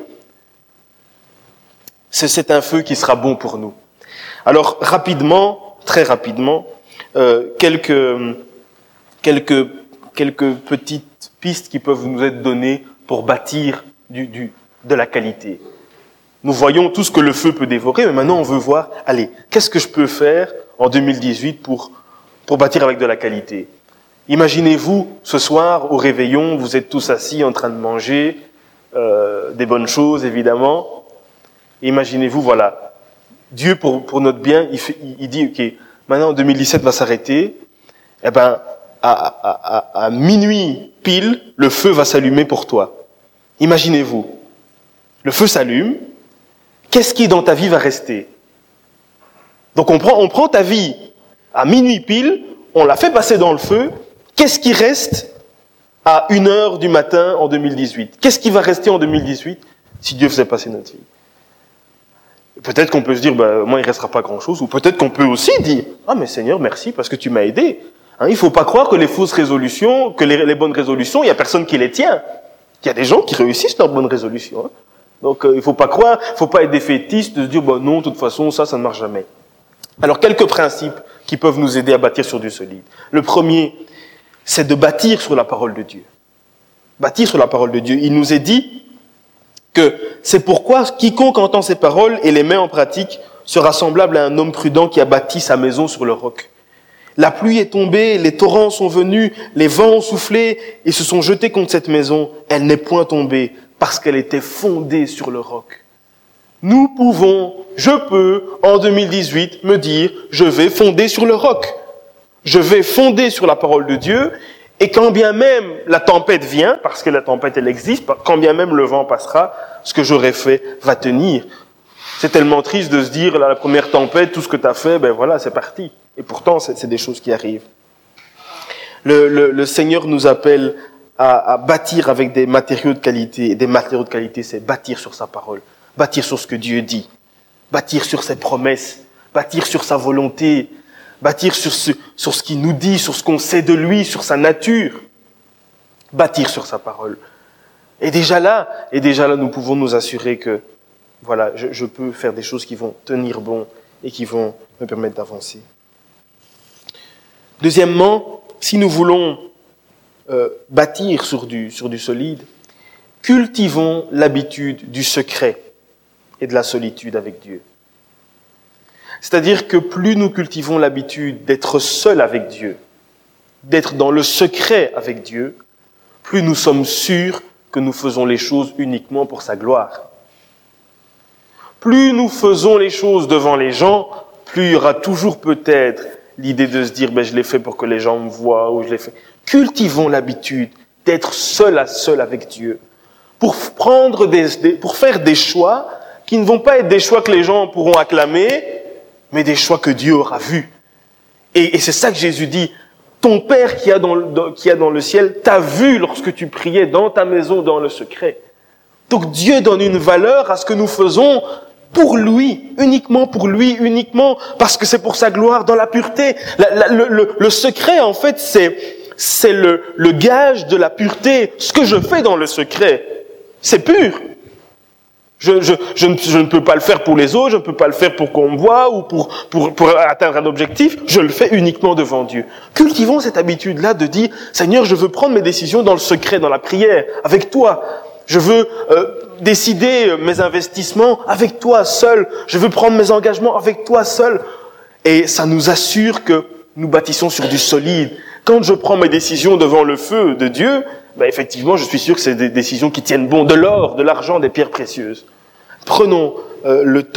C'est, c'est un feu qui sera bon pour nous. Alors, rapidement, très rapidement, euh, quelques, quelques, quelques petites pistes qui peuvent nous être données pour bâtir du, du, de la qualité. Nous voyons tout ce que le feu peut dévorer, mais maintenant on veut voir, allez, qu'est-ce que je peux faire en deux mille dix-huit pour, pour bâtir avec de la qualité? Imaginez-vous, ce soir, au réveillon, vous êtes tous assis en train de manger, euh, des bonnes choses, évidemment. Imaginez-vous, voilà, Dieu, pour, pour notre bien, il, fait, il dit, ok, maintenant deux mille dix-sept va s'arrêter, eh ben, à, à, à, à minuit pile, le feu va s'allumer pour toi. Imaginez-vous, le feu s'allume, qu'est-ce qui dans ta vie va rester? Donc on prend, on prend ta vie à minuit pile, on la fait passer dans le feu, qu'est-ce qui reste à une heure du matin en deux mille dix-huit? Qu'est-ce qui va rester en deux mille dix-huit si Dieu faisait passer notre vie? Peut-être qu'on peut se dire, bah, moi il restera pas grand-chose, ou peut-être qu'on peut aussi dire, ah mais Seigneur, merci parce que tu m'as aidé. Hein, il faut pas croire que les fausses résolutions, que les, les bonnes résolutions, il y a personne qui les tient. Il y a des gens qui réussissent leurs bonnes résolutions. Hein. Donc euh, il faut pas croire, il faut pas être défaitiste de se dire, bah non, de toute façon, ça, ça ne marche jamais. Alors quelques principes qui peuvent nous aider à bâtir sur du solide. Le premier, c'est de bâtir sur la parole de Dieu. Bâtir sur la parole de Dieu. Il nous est dit que c'est pourquoi quiconque entend ces paroles et les met en pratique sera semblable à un homme prudent qui a bâti sa maison sur le roc. La pluie est tombée, les torrents sont venus, les vents ont soufflé et se sont jetés contre cette maison. Elle n'est point tombée parce qu'elle était fondée sur le roc. Nous pouvons, je peux, en deux mille dix-huit, me dire, je vais fonder sur le roc. Je vais fonder sur la parole de Dieu, et quand bien même la tempête vient, parce que la tempête elle existe, quand bien même le vent passera, ce que j'aurais fait va tenir. C'est tellement triste de se dire, là, la première tempête, tout ce que tu as fait, ben voilà, c'est parti. Et pourtant, c'est, c'est des choses qui arrivent. Le, le, le Seigneur nous appelle à, à bâtir avec des matériaux de qualité. Et des matériaux de qualité, c'est bâtir sur sa parole, bâtir sur ce que Dieu dit, bâtir sur ses promesses, bâtir sur sa volonté, bâtir sur ce, sur ce qu'il nous dit, sur ce qu'on sait de lui, sur sa nature, bâtir sur sa parole. Et déjà là, et déjà là, nous pouvons nous assurer que, voilà, je, je peux faire des choses qui vont tenir bon et qui vont me permettre d'avancer. Deuxièmement, si nous voulons euh, bâtir sur du, sur du solide, cultivons l'habitude du secret et de la solitude avec Dieu. C'est-à-dire que plus nous cultivons l'habitude d'être seuls avec Dieu, d'être dans le secret avec Dieu, plus nous sommes sûrs que nous faisons les choses uniquement pour sa gloire. Plus nous faisons les choses devant les gens, plus il y aura toujours peut-être l'idée de se dire ben, « je l'ai fait pour que les gens me voient » ou « je l'ai fait ». Cultivons l'habitude d'être seul à seul avec Dieu pour prendre des, des, pour faire des choix qui ne vont pas être des choix que les gens pourront acclamer, mais des choix que Dieu aura vus. Et, et c'est ça que Jésus dit. Ton Père qui a dans le, dans, qui a dans le ciel t'a vu lorsque tu priais dans ta maison, dans le secret. Donc Dieu donne une valeur à ce que nous faisons pour lui, uniquement pour lui, uniquement parce que c'est pour sa gloire, dans la pureté. La, la, le, le, le secret, en fait, c'est, c'est le, le gage de la pureté. Ce que je fais dans le secret, c'est pur. Je, je, je, ne, je ne peux pas le faire pour les autres, je ne peux pas le faire pour qu'on me voie ou pour, pour, pour atteindre un objectif, je le fais uniquement devant Dieu. Cultivons cette habitude-là de dire, Seigneur, je veux prendre mes décisions dans le secret, dans la prière, avec toi. Je veux euh, décider mes investissements avec toi seul. Je veux prendre mes engagements avec toi seul. Et ça nous assure que nous bâtissons sur du solide. Quand je prends mes décisions devant le feu de Dieu, ben effectivement, je suis sûr que c'est des décisions qui tiennent bon, de l'or, de l'argent, des pierres précieuses. Prenons euh, le temps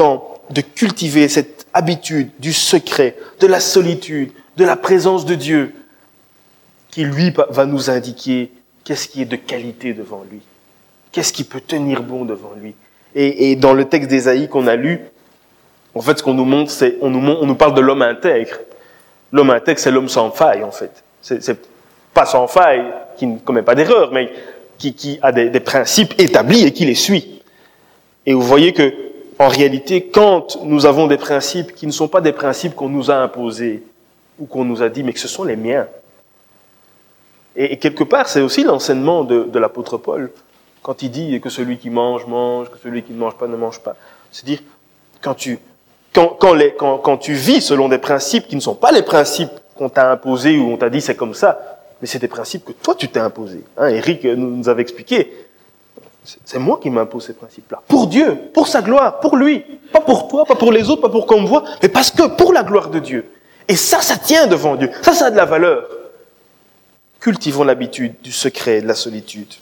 de cultiver cette habitude du secret, de la solitude, de la présence de Dieu, qui lui va nous indiquer qu'est-ce qui est de qualité devant lui, qu'est-ce qui peut tenir bon devant lui. Et, et dans le texte d'Ésaïe qu'on a lu, en fait, ce qu'on nous montre, c'est on nous, montre, on nous parle de l'homme intègre. L'homme intègre, c'est l'homme sans faille, en fait. C'est, c'est pas sans faille, qui ne commet pas d'erreur, mais qui, qui a des, des principes établis et qui les suit. Et vous voyez que, en réalité, quand nous avons des principes qui ne sont pas des principes qu'on nous a imposés ou qu'on nous a dit, mais que ce sont les miens. Et, et quelque part, c'est aussi l'enseignement de, de l'apôtre Paul, quand il dit que celui qui mange, mange, que celui qui ne mange pas, ne mange pas. C'est-à-dire, quand tu, quand, quand, les, quand, quand tu vis selon des principes qui ne sont pas les principes qu'on t'a imposés ou on t'a dit c'est comme ça, mais c'est des principes que toi tu t'es imposés. Hein, Eric nous, nous avait expliqué. C'est moi qui m'impose ces principes-là. Pour Dieu, pour sa gloire, pour lui. Pas pour toi, pas pour les autres, pas pour qu'on me voit, mais parce que pour la gloire de Dieu. Et ça, ça tient devant Dieu. Ça, ça a de la valeur. Cultivons l'habitude du secret, de la solitude.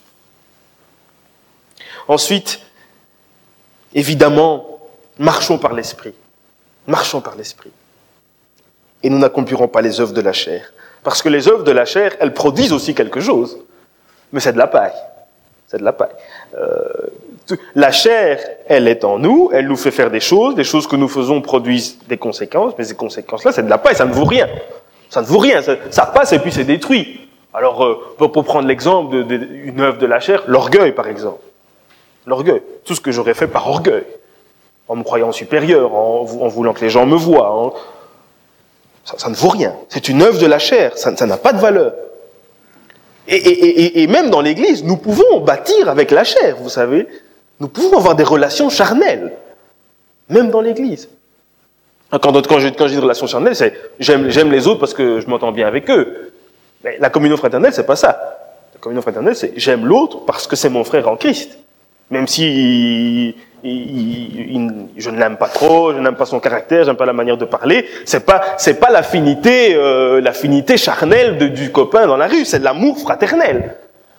Ensuite, évidemment, marchons par l'esprit. Marchons par l'esprit. Et nous n'accomplirons pas les œuvres de la chair. Parce que les œuvres de la chair, elles produisent aussi quelque chose. Mais c'est de la paille. C'est de la paille. Euh, la chair, elle est en nous, elle nous fait faire des choses, les choses que nous faisons produisent des conséquences, mais ces conséquences-là, c'est de la paille, ça ne vaut rien. Ça ne vaut rien, ça, ça passe et puis c'est détruit. Alors, euh, pour, pour prendre l'exemple d'une œuvre de la chair, l'orgueil, par exemple. L'orgueil. Tout ce que j'aurais fait par orgueil. En me croyant supérieur, en, en voulant que les gens me voient. En... Ça, ça ne vaut rien. C'est une œuvre de la chair, ça, ça n'a pas de valeur. Et, et, et, et même dans l'Église, nous pouvons bâtir avec la chair, vous savez. Nous pouvons avoir des relations charnelles, même dans l'Église. Quand, quand, je, quand je dis relations charnelles, c'est j'aime, j'aime les autres parce que je m'entends bien avec eux. Mais la communion fraternelle, c'est pas ça. La communion fraternelle, c'est j'aime l'autre parce que c'est mon frère en Christ. Même si il, il, il, je ne l'aime pas trop, je n'aime pas son caractère, j'aime pas la manière de parler, c'est pas c'est pas l'affinité euh, l'affinité charnelle de, du copain dans la rue, c'est de l'amour fraternel.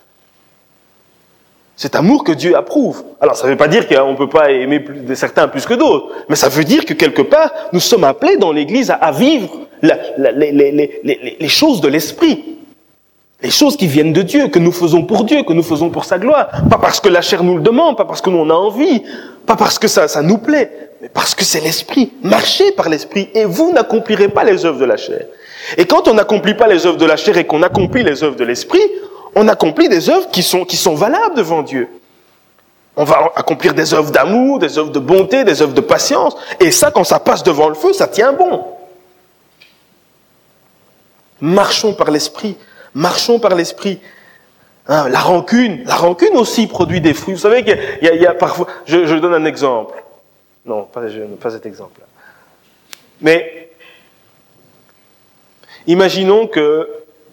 Cet amour que Dieu approuve. Alors ça ne veut pas dire qu'on ne peut pas aimer plus, certains plus que d'autres, mais ça veut dire que quelque part nous sommes appelés dans l'Église à, à vivre la, la, les, les, les, les, les choses de l'esprit. Les choses qui viennent de Dieu, que nous faisons pour Dieu, que nous faisons pour sa gloire. Pas parce que la chair nous le demande, pas parce que nous on a envie, pas parce que ça, ça nous plaît, mais parce que c'est l'esprit. Marchez par l'esprit et vous n'accomplirez pas les œuvres de la chair. Et quand on n'accomplit pas les œuvres de la chair et qu'on accomplit les œuvres de l'esprit, on accomplit des œuvres qui sont, qui sont valables devant Dieu. On va accomplir des œuvres d'amour, des œuvres de bonté, des œuvres de patience. Et ça, quand ça passe devant le feu, ça tient bon. Marchons par l'esprit. Marchons par l'esprit. Hein, la rancune, la rancune aussi produit des fruits. Vous savez qu'il y a, il y a parfois... Je, je donne un exemple. Non, pas, je, pas cet exemple-là. Mais imaginons que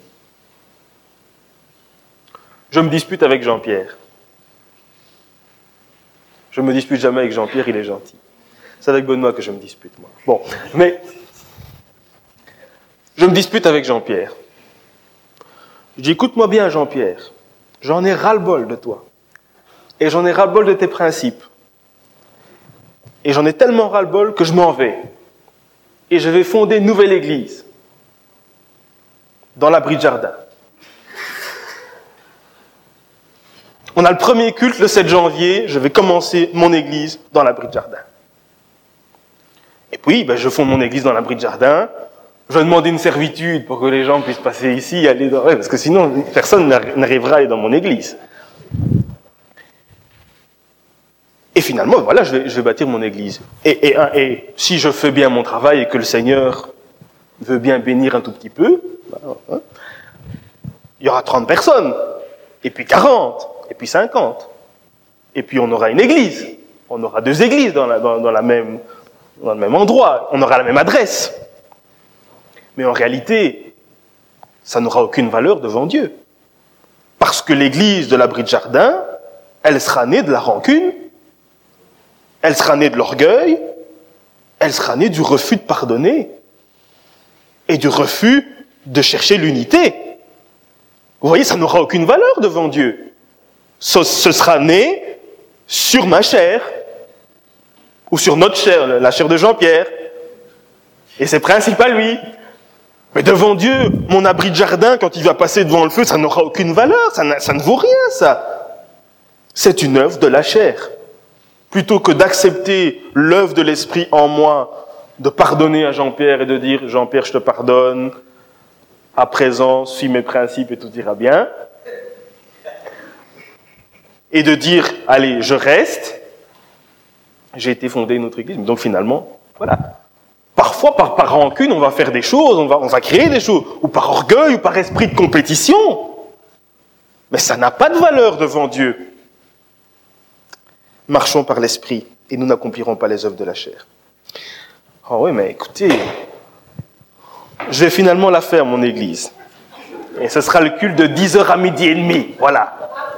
je me dispute avec Jean-Pierre. Je me dispute jamais avec Jean-Pierre, il est gentil. C'est avec Benoît que je me dispute, moi. Bon, mais je me dispute avec Jean-Pierre. Je dis, écoute-moi bien, Jean-Pierre, j'en ai ras-le-bol de toi. Et j'en ai ras-le-bol de tes principes. Et j'en ai tellement ras-le-bol que je m'en vais. Et je vais fonder une nouvelle église. Dans l'abri de jardin. On a le premier culte le sept janvier, je vais commencer mon église dans l'abri de jardin. Et puis, ben, je fonde mon église dans l'abri de jardin. Je vais demander une servitude pour que les gens puissent passer ici et aller dans... Ouais, parce que sinon, personne n'arrivera à aller dans mon église. Et finalement, voilà, je vais, je vais bâtir mon église. Et, et, et si je fais bien mon travail et que le Seigneur veut bien bénir un tout petit peu, hein, il y aura trente personnes, et puis quarante, et puis cinquante. Et puis on aura une église. On aura deux églises dans, la, dans, dans, la même, dans le même endroit. On aura la même adresse. Mais en réalité, ça n'aura aucune valeur devant Dieu. Parce que l'église de l'abri de jardin, elle sera née de la rancune, elle sera née de l'orgueil, elle sera née du refus de pardonner et du refus de chercher l'unité. Vous voyez, ça n'aura aucune valeur devant Dieu. Ce, ce sera né sur ma chair. ou sur notre chair, la chair de Jean-Pierre, et ses principes à lui. Mais devant Dieu, mon abri de jardin, quand il va passer devant le feu, ça n'aura aucune valeur, ça, ça ne vaut rien, ça. C'est une œuvre de la chair. Plutôt que d'accepter l'œuvre de l'Esprit en moi, de pardonner à Jean-Pierre et de dire « Jean-Pierre, je te pardonne, à présent, suis mes principes et tout ira bien », et de dire « Allez, je reste », j'ai été fondé une autre église, donc finalement, voilà. Parfois, par, par rancune, on va faire des choses, on va, on va créer des choses, ou par orgueil, ou par esprit de compétition. Mais ça n'a pas de valeur devant Dieu. Marchons par l'esprit, et nous n'accomplirons pas les œuvres de la chair. Oh oui, mais écoutez, je vais finalement la faire, mon église. Et ce sera le culte de dix heures à midi et demi, voilà.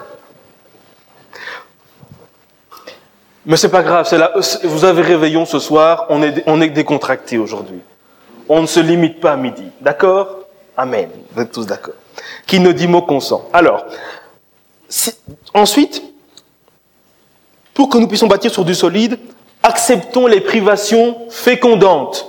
Mais c'est pas grave, c'est là, vous avez réveillon ce soir, on est, on est décontracté aujourd'hui. On ne se limite pas à midi, d'accord? Amen, vous êtes tous d'accord. Qui ne dit mot consent. Alors, si, ensuite, pour que nous puissions bâtir sur du solide, acceptons les privations fécondantes.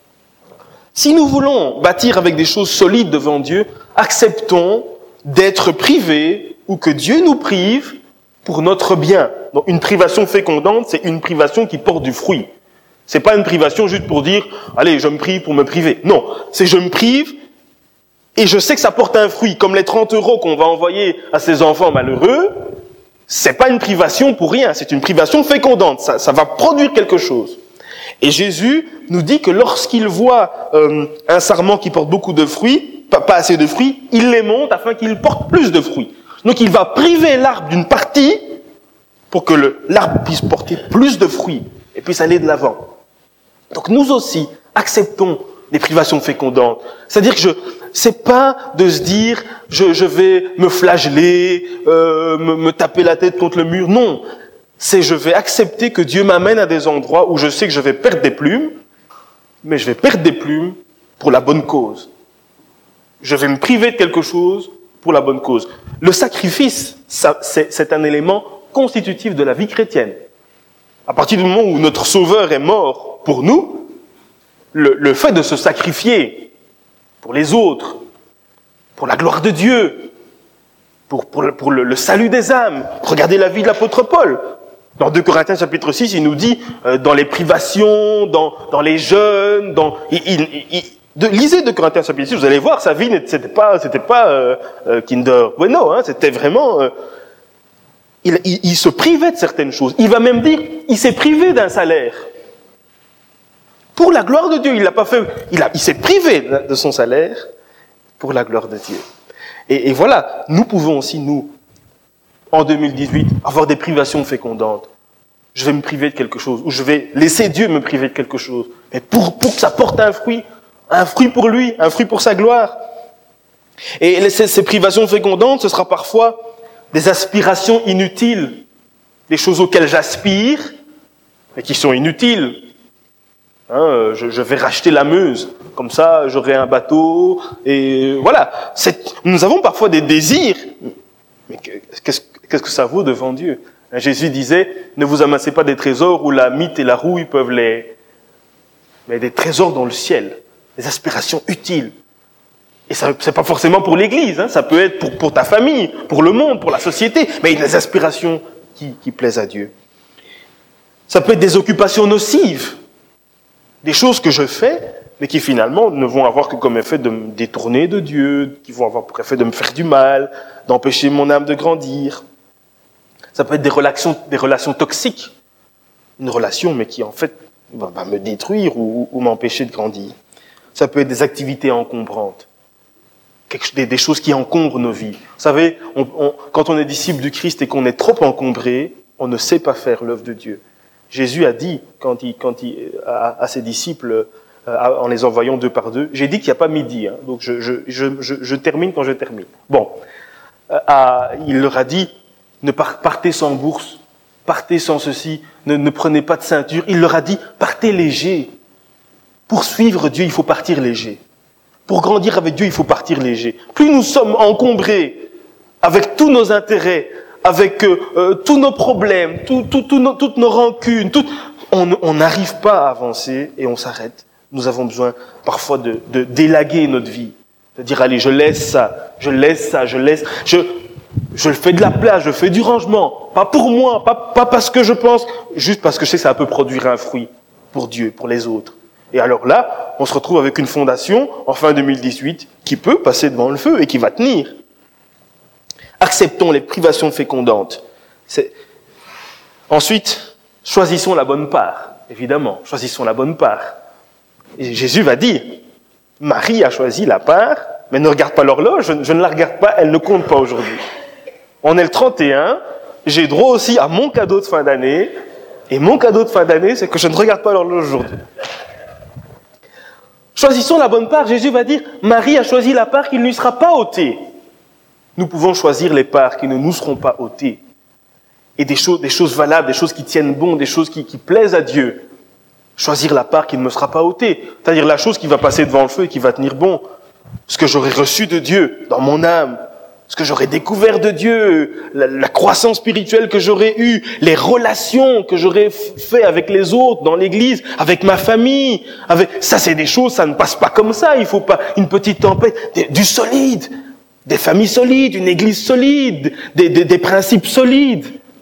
Si nous voulons bâtir avec des choses solides devant Dieu, acceptons d'être privés ou que Dieu nous prive pour notre bien. Donc, une privation fécondante, c'est une privation qui porte du fruit. C'est pas une privation juste pour dire, allez, je me prive pour me priver. Non, c'est je me prive et je sais que ça porte un fruit. Comme les trente euros qu'on va envoyer à ces enfants malheureux, c'est pas une privation pour rien, c'est une privation fécondante. Ça, ça va produire quelque chose. Et Jésus nous dit que lorsqu'il voit euh, un sarment qui porte beaucoup de fruits, pas, pas assez de fruits, il les monte afin qu'il porte plus de fruits. Donc il va priver l'arbre d'une partie pour que le, l'arbre puisse porter plus de fruits et puisse aller de l'avant. Donc nous aussi, acceptons des privations fécondantes. C'est-à-dire que je, c'est pas de se dire, je, je vais me flageller, euh, me, me taper la tête contre le mur. Non, c'est je vais accepter que Dieu m'amène à des endroits où je sais que je vais perdre des plumes, mais je vais perdre des plumes pour la bonne cause. Je vais me priver de quelque chose pour la bonne cause. Le sacrifice, ça, c'est, c'est un élément constitutif de la vie chrétienne. À partir du moment où notre Sauveur est mort pour nous, le, le fait de se sacrifier pour les autres, pour la gloire de Dieu, pour, pour, le, pour le, le salut des âmes. Regardez la vie de l'apôtre Paul. Dans deux Corinthiens chapitre six, il nous dit, euh, dans les privations, dans, dans les jeûnes, dans... Il, il, il, de, lisez deux Corinthiens chapitre six, vous allez voir, sa vie, c'était pas, c'était pas euh, euh, Kinder Bueno, hein, c'était vraiment... Euh, il, il, il se privait de certaines choses. Il va même dire, il s'est privé d'un salaire. Pour la gloire de Dieu, il l'a pas fait. Il, a, il s'est privé de son salaire pour la gloire de Dieu. Et, et voilà, nous pouvons aussi, nous, en deux mille dix-huit, avoir des privations fécondantes. Je vais me priver de quelque chose, ou je vais laisser Dieu me priver de quelque chose. Mais pour, pour que ça porte un fruit, un fruit pour lui, un fruit pour sa gloire. Et ces, ces privations fécondantes, ce sera parfois des aspirations inutiles, des choses auxquelles j'aspire, mais qui sont inutiles. Hein, je, je vais racheter la Meuse, comme ça j'aurai un bateau, et voilà. C'est, nous avons parfois des désirs, mais qu'est-ce, qu'est-ce que ça vaut devant Dieu? Jésus disait, ne vous amassez pas des trésors où la mythe et la rouille peuvent les... mais des trésors dans le ciel, des aspirations utiles. Et ça, c'est pas forcément pour l'Église, hein, ça peut être pour, pour ta famille, pour le monde, pour la société, mais des aspirations qui, qui plaisent à Dieu. Ça peut être des occupations nocives, des choses que je fais, mais qui finalement ne vont avoir que comme effet de me détourner de Dieu, qui vont avoir pour effet de me faire du mal, d'empêcher mon âme de grandir. Ça peut être des relations, des relations toxiques, une relation mais qui en fait va, va me détruire ou, ou m'empêcher de grandir. Ça peut être des activités encombrantes. Des, des choses qui encombrent nos vies. Vous savez, on, on, quand on est disciple du Christ et qu'on est trop encombré, on ne sait pas faire l'œuvre de Dieu. Jésus a dit, quand il, quand il, à, à ses disciples, à, en les envoyant deux par deux, j'ai dit qu'il n'y a pas midi, hein, donc je, je, je, je, je termine quand je termine. Bon, à, il leur a dit, ne partez sans bourse, partez sans ceci, ne, ne prenez pas de ceinture. Il leur a dit, partez léger. Pour suivre Dieu, il faut partir léger. Pour grandir avec Dieu, il faut partir léger. Plus nous sommes encombrés avec tous nos intérêts, avec euh, euh, tous nos problèmes, tout, tout, tout nos, toutes nos rancunes, tout, on n'arrive pas à avancer et on s'arrête. Nous avons besoin parfois de, de d'élaguer notre vie, de dire allez, je laisse ça, je laisse ça, je laisse, je, je fais de la place, je fais du rangement, pas pour moi, pas, pas parce que je pense, juste parce que je sais que ça peut produire un fruit pour Dieu, pour les autres. Et alors là, on se retrouve avec une fondation en fin deux mille dix-huit qui peut passer devant le feu et qui va tenir. Acceptons les privations fécondantes. C'est... Ensuite, choisissons la bonne part, évidemment, choisissons la bonne part. Et Jésus va dire, Marie a choisi la part, mais ne regarde pas l'horloge, je, je ne la regarde pas, elle ne compte pas aujourd'hui. On est le trente et un, j'ai droit aussi à mon cadeau de fin d'année, et mon cadeau de fin d'année, c'est que je ne regarde pas l'horloge aujourd'hui. Choisissons la bonne part, Jésus va dire, Marie a choisi la part qui ne lui sera pas ôtée. Nous pouvons choisir les parts qui ne nous seront pas ôtées. Et des choses, des choses valables, des choses qui tiennent bon, des choses qui, qui plaisent à Dieu. Choisir la part qui ne me sera pas ôtée. C'est-à-dire la chose qui va passer devant le feu et qui va tenir bon. Ce que j'aurai reçu de Dieu dans mon âme. Ce que j'aurai découvert de Dieu. La, la croissance spirituelle que j'aurai eue. Les relations que j'aurai fait avec les autres dans l'église. Avec ma famille. Avec... Ça, c'est des choses, ça ne passe pas comme ça. Il faut pas une petite tempête. Des, du solide. Des familles solides. Une église solide. Des, des, des principes solides.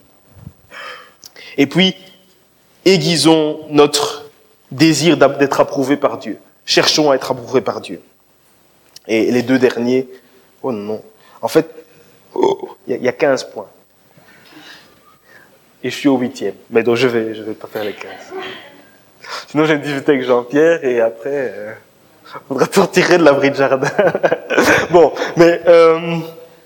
Et puis, aiguisons notre désir d'être approuvé par Dieu. Cherchons à être approuvés par Dieu. Et les deux derniers, oh non. En fait, oh, il y a quinze points. Et je suis au huitième. Mais donc je vais, je vais pas faire les quinze. Sinon j'ai discuté avec Jean-Pierre et après, euh, faudrait tout retirer de l'abri de jardin. Bon, mais euh,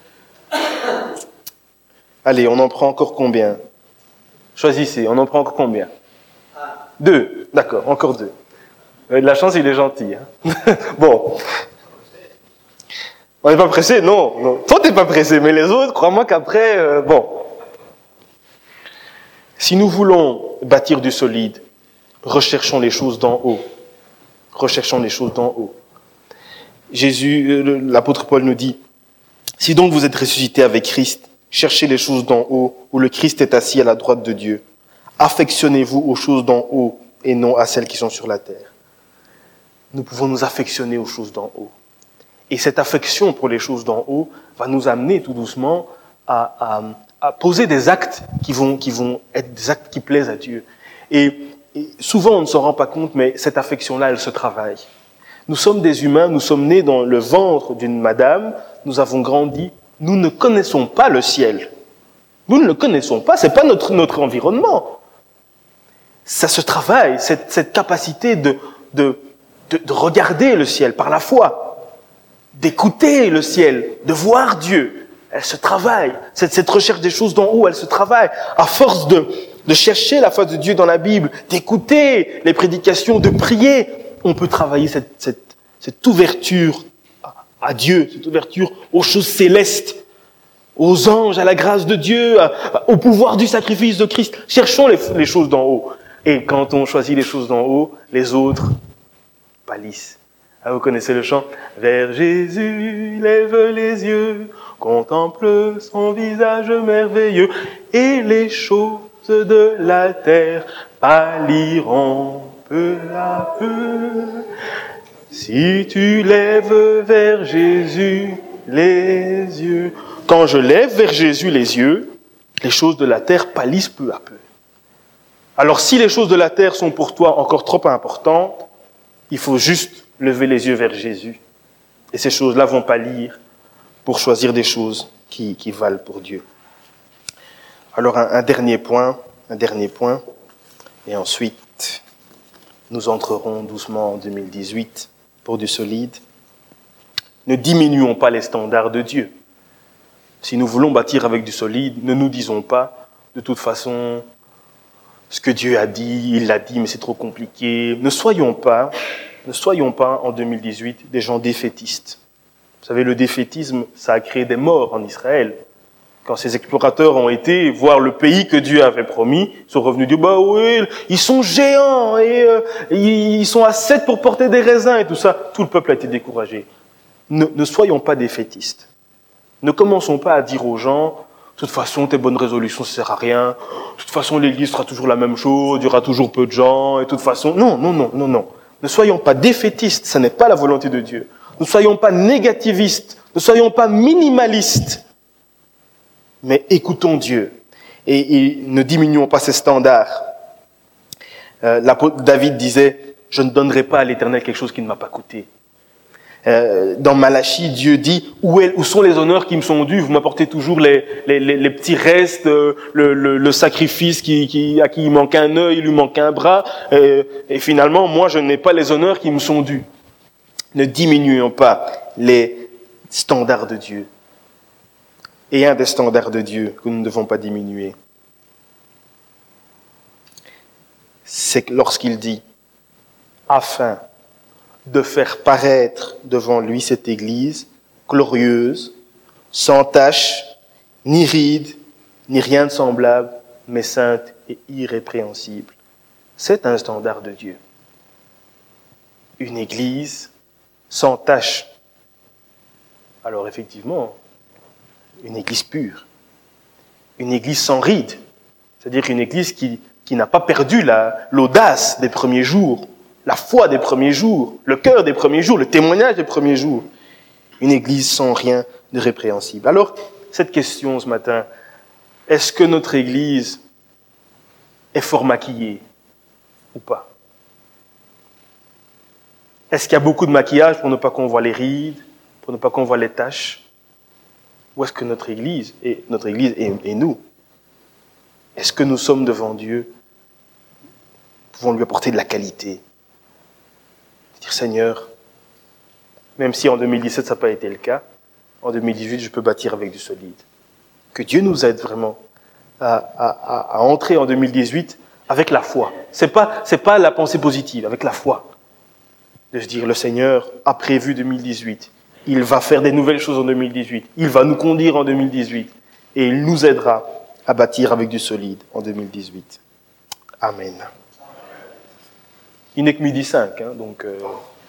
allez, on en prend encore combien? Choisissez, on en prend encore combien? Deux, d'accord, encore deux. Vous avez de la chance, il est gentil. Hein. Bon. On n'est pas pressé, non, non. Toi, t'es pas pressé, mais les autres, crois-moi qu'après, euh, bon. Si nous voulons bâtir du solide, recherchons les choses d'en haut. Recherchons les choses d'en haut. Jésus, euh, l'apôtre Paul nous dit, si donc vous êtes ressuscités avec Christ, cherchez les choses d'en haut, où le Christ est assis à la droite de Dieu. Affectionnez-vous aux choses d'en haut et non à celles qui sont sur la terre. Nous pouvons nous affectionner aux choses d'en haut. Et cette affection pour les choses d'en haut va nous amener tout doucement à, à, à poser des actes qui vont, qui vont être des actes qui plaisent à Dieu. Et, et souvent on ne s'en rend pas compte, mais cette affection-là, elle se travaille. Nous sommes des humains, nous sommes nés dans le ventre d'une madame, nous avons grandi, nous ne connaissons pas le ciel. Nous ne le connaissons pas, c'est pas notre, notre environnement. Ça se travaille, cette, cette capacité de, de, de, de regarder le ciel par la foi, d'écouter le ciel, de voir Dieu. Elle se travaille. Cette, cette recherche des choses d'en haut, elle se travaille. À force de, de chercher la face de Dieu dans la Bible, d'écouter les prédications, de prier, on peut travailler cette, cette, cette ouverture à Dieu, cette ouverture aux choses célestes, aux anges, à la grâce de Dieu, à, au pouvoir du sacrifice de Christ. Cherchons les, les choses d'en haut. Et quand on choisit les choses d'en haut, les autres pâlissent. Ah, vous connaissez le chant? Vers Jésus, lève les yeux, contemple son visage merveilleux, et les choses de la terre pâliront peu à peu. Si tu lèves vers Jésus les yeux. Quand je lève vers Jésus les yeux, les choses de la terre pâlissent peu à peu. Alors si les choses de la terre sont pour toi encore trop importantes, il faut juste lever les yeux vers Jésus. Et ces choses-là vont pâlir pour choisir des choses qui, qui valent pour Dieu. Alors un, un dernier point, un dernier point, et ensuite nous entrerons doucement en deux mille dix-huit pour du solide. Ne diminuons pas les standards de Dieu. Si nous voulons bâtir avec du solide, ne nous disons pas, de toute façon, ce que Dieu a dit, il l'a dit, mais c'est trop compliqué. Ne soyons pas, ne soyons pas en deux mille dix-huit des gens défaitistes. Vous savez, le défaitisme, ça a créé des morts en Israël. Quand ces explorateurs ont été voir le pays que Dieu avait promis, ils sont revenus dire, bah oui, ils sont géants et euh, ils sont à sept pour porter des raisins et tout ça. Tout le peuple a été découragé. Ne, ne soyons pas défaitistes. Ne commençons pas à dire aux gens, toute façon, tes bonnes résolutions, ça sert à rien. De toute façon, l'église sera toujours la même chose, il y aura toujours peu de gens, et de toute façon, non, non, non, non, non. Ne soyons pas défaitistes, ce n'est pas la volonté de Dieu. Ne soyons pas négativistes, ne soyons pas minimalistes, mais écoutons Dieu. Et, et ne diminuons pas ses standards. Euh, l'apôtre David disait, je ne donnerai pas à l'Éternel quelque chose qui ne m'a pas coûté. Euh, dans Malachie, Dieu dit, où, est, où sont les honneurs qui me sont dus? Vous m'apportez toujours les, les, les, les petits restes, euh, le, le, le sacrifice qui, qui, à qui il manque un œil, il lui manque un bras, euh, et finalement, moi, je n'ai pas les honneurs qui me sont dus. Ne diminuons pas les standards de Dieu. Et un des standards de Dieu que nous ne devons pas diminuer, c'est lorsqu'il dit, afin de faire paraître devant lui cette Église glorieuse, sans tache, ni ride, ni rien de semblable, mais sainte et irrépréhensible. C'est un standard de Dieu. Une Église sans tache. Alors effectivement, une Église pure. Une Église sans ride. C'est-à-dire une Église qui, qui n'a pas perdu la, l'audace des premiers jours, la foi des premiers jours, le cœur des premiers jours, le témoignage des premiers jours. Une Église sans rien de répréhensible. Alors, cette question ce matin, est-ce que notre Église est fort maquillée ou pas? Est-ce qu'il y a beaucoup de maquillage pour ne pas qu'on voit les rides, pour ne pas qu'on voit les taches? Ou est-ce que notre Église, et notre Église et, et nous, est-ce que nous sommes devant Dieu, pouvons lui apporter de la qualité? Dire, Seigneur, même si en deux mille dix-sept ça n'a pas été le cas, en deux mille dix-huit je peux bâtir avec du solide. Que Dieu nous aide vraiment à, à, à entrer en deux mille dix-huit avec la foi. C'est pas, c'est pas la pensée positive, avec la foi. De se dire, le Seigneur a prévu deux mille dix-huit. Il va faire des nouvelles choses en deux mille dix-huit. Il va nous conduire en deux mille dix-huit. Et il nous aidera à bâtir avec du solide en deux mille dix-huit. Amen. Il n'est que midi cinq, hein, donc... Euh